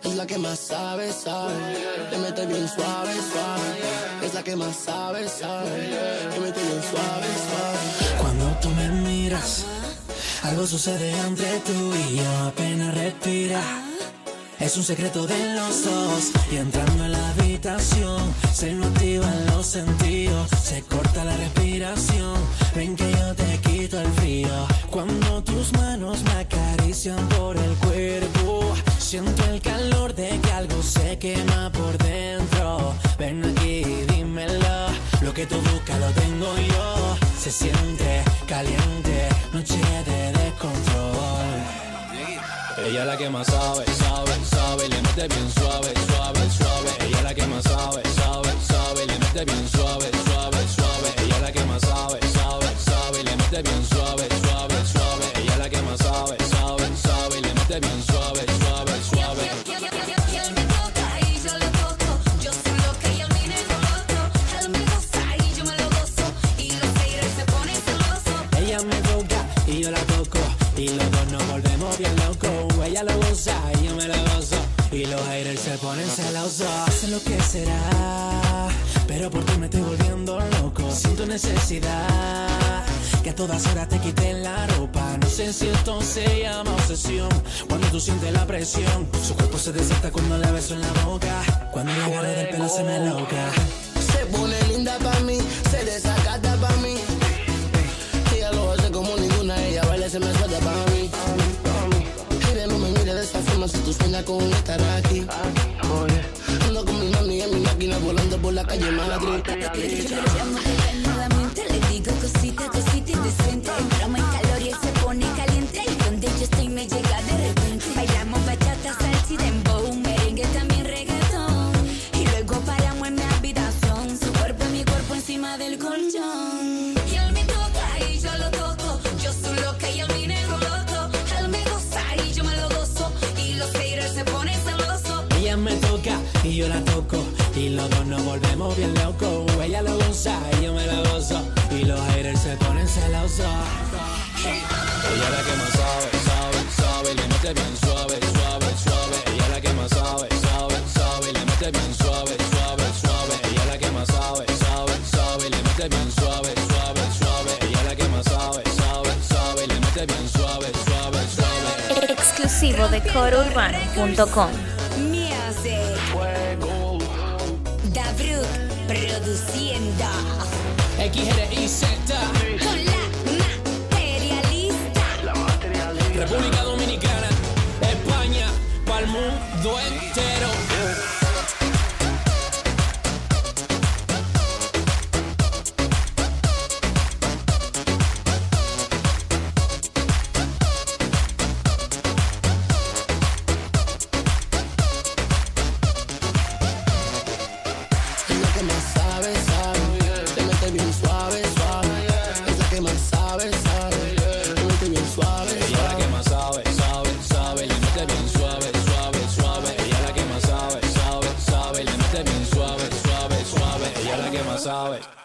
Es la que más sabe, sabe. Le mete bien suave, suave. Es la que más sabe, sabe. Le mete bien suave, suave. Cuando tú me miras, algo sucede entre tú y yo. Apenas respira. Es un secreto de los dos. Y entrando en la habitación, se nos activan los sentidos. Se corta la respiración. Ven que yo te quito el frío. Cuando tus manos me acarician por el cuerpo, siento el calor de que algo se quema por dentro. Ven aquí, dímelo. Lo que tú buscas lo tengo yo. Se siente caliente, noche de descontrol. Ella es la que más sabe, sabe, sabe. Le mete bien suave, suave, suave. Ella es la que más sabe, sabe, sabe. Le mete bien suave, suave, suave. Ella es la que más sabe, sabe, sabe. Le mete bien suave, suave, suave. Ella es la que más sabe, sabe, sabe. Le mete bien suave, suave, suave. Ella me toca y yo la toco, y los dos nos volvemos bien locos. Ella lo goza y yo me lo gozo, y los haters se ponen celosos. Sé lo que será, pero por ti me estoy volviendo loco. Siento necesidad que a todas horas te quiten la ropa. No sé si esto se llama obsesión, cuando tú sientes la presión. Su cuerpo se desata cuando le beso en la boca, cuando le agarro del pelo se me loca. Se pone linda pa' mí, se desacata pa' mí. Ella lo hace como ninguna, ella baila y se me suelta pa' mí. Y no me mires de esa forma si tú sueñas con estar aquí. Ando con mi mami en mi máquina volando por la calle Madrid. Nuevamente le digo cosita, cosita indecente. Entramos en calor y él se pone caliente. Y donde yo estoy me llega de repente. Bailamos bachata, salsa y dembow, merengue también reggaetón. Y luego paramos en mi habitación, su cuerpo en mi cuerpo encima del colchón. Y él me toca y yo lo toco, yo soy loca y él mi negro loco. Él me goza y yo me lo gozo, y los haters se ponen celosos. Ella me toca y yo la toco, y los dos nos volvemos bien locos. Ella lo goza y yo me lo gozo, y los haters se ponen celosos. Ella es la que más sabe, sabe, sabe. Le mete bien suave, suave, suave. Ella es la que más sabe, sabe, sabe. Le mete bien suave, suave, suave. Ella es la que más sabe, sabe, sabe. Le mete bien suave, suave, suave. Ella es la que más sabe, sabe, sabe. Le mete bien suave, suave, suave. Exclusivo de corourbano.com. Music. Dabruk produciendo. XRIZ, Con la materialista. República Dominicana, España, pa'l mundo entero. Es la que más sabe, sabe. Le mete bien suave, suave. Es la que más sabe, sabe. Le mete bien suave, Ella es la que más sabe, sabe, sabe. Le mete bien suave, suave, suave. Ella es la que más sabe, sabe, sabe. Le mete bien suave, suave, suave. Ella es la que más sabe.